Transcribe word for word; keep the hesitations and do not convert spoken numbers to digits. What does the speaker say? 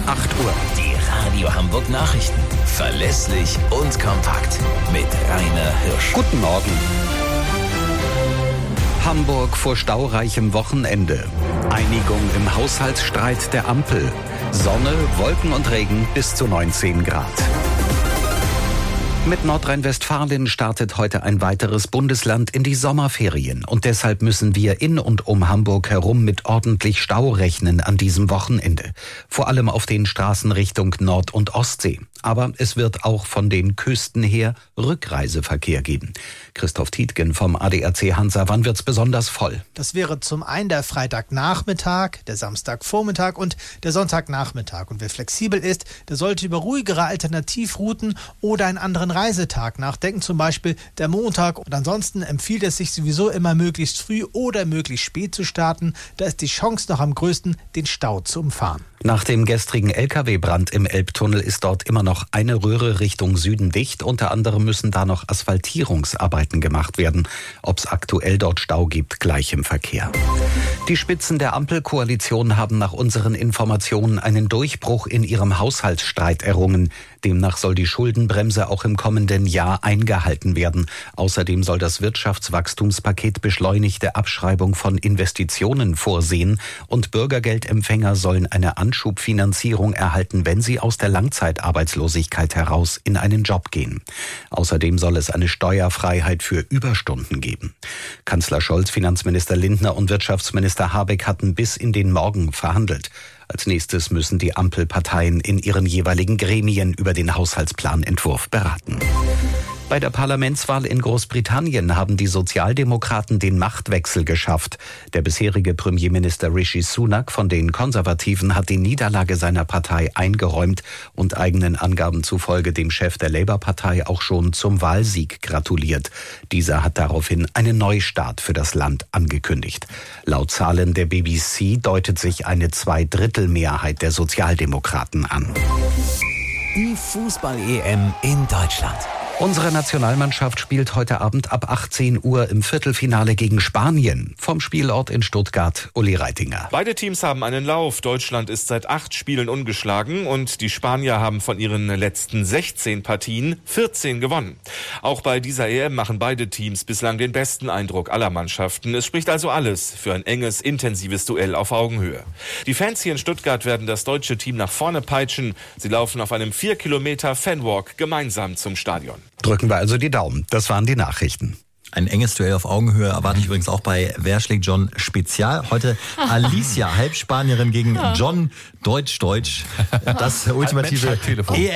acht Uhr. Die Radio Hamburg Nachrichten. Verlässlich und kompakt. Mit Rainer Hirsch. Guten Morgen. Hamburg vor staureichem Wochenende. Einigung im Haushaltsstreit der Ampel. Sonne, Wolken und Regen bis zu neunzehn Grad. Mit Nordrhein-Westfalen startet heute ein weiteres Bundesland in die Sommerferien. Und deshalb müssen wir in und um Hamburg herum mit ordentlich Stau rechnen an diesem Wochenende. Vor allem auf den Straßen Richtung Nord- und Ostsee. Aber es wird auch von den Küsten her Rückreiseverkehr geben. Christoph Tietgen vom A D A C Hansa, wann wird's besonders voll? Das wäre zum einen der Freitagnachmittag, der Samstagvormittag und der Sonntagnachmittag. Und wer flexibel ist, der sollte über ruhigere Alternativrouten oder einen anderen Reisetag nachdenken, zum Beispiel der Montag. Und ansonsten empfiehlt es sich sowieso immer möglichst früh oder möglichst spät zu starten. Da ist die Chance noch am größten, den Stau zu umfahren. Nach dem gestrigen L K W-Brand im Elbtunnel ist dort immer noch eine Röhre Richtung Süden dicht. Unter anderem müssen da noch Asphaltierungsarbeiten gemacht werden. Ob es aktuell dort Stau gibt, gleich im Verkehr. Die Spitzen der Ampelkoalition haben nach unseren Informationen einen Durchbruch in ihrem Haushaltsstreit errungen. Demnach soll die Schuldenbremse auch im kommenden Jahr eingehalten werden. Außerdem soll das Wirtschaftswachstumspaket beschleunigte Abschreibung von Investitionen vorsehen und Bürgergeldempfänger sollen eine Anschubfinanzierung erhalten, wenn sie aus der Langzeitarbeitslosigkeit heraus in einen Job gehen. Außerdem soll es eine Steuerfreiheit für Überstunden geben. Kanzler Scholz, Finanzminister Lindner und Wirtschaftsminister Habeck hatten bis in den Morgen verhandelt. Als nächstes müssen die Ampelparteien in ihren jeweiligen Gremien über den Haushaltsplanentwurf beraten. Bei der Parlamentswahl in Großbritannien haben die Sozialdemokraten den Machtwechsel geschafft. Der bisherige Premierminister Rishi Sunak von den Konservativen hat die Niederlage seiner Partei eingeräumt und eigenen Angaben zufolge dem Chef der Labour-Partei auch schon zum Wahlsieg gratuliert. Dieser hat daraufhin einen Neustart für das Land angekündigt. Laut Zahlen der B B C deutet sich eine Zweidrittelmehrheit der Sozialdemokraten an. Die Fußball-E M in Deutschland. Unsere Nationalmannschaft spielt heute Abend ab achtzehn Uhr im Viertelfinale gegen Spanien. Vom Spielort in Stuttgart, Uli Reitinger. Beide Teams haben einen Lauf. Deutschland ist seit acht Spielen ungeschlagen und die Spanier haben von ihren letzten sechzehn Partien vierzehn gewonnen. Auch bei dieser E M machen beide Teams bislang den besten Eindruck aller Mannschaften. Es spricht also alles für ein enges, intensives Duell auf Augenhöhe. Die Fans hier in Stuttgart werden das deutsche Team nach vorne peitschen. Sie laufen auf einem vier Kilometer Fanwalk gemeinsam zum Stadion. Drücken wir also die Daumen. Das waren die Nachrichten. Ein enges Duell auf Augenhöhe erwarte ich übrigens auch bei Wer schlägt John Spezial. Heute Alicia, Halbspanierin gegen John Deutsch-Deutsch. Das ultimative E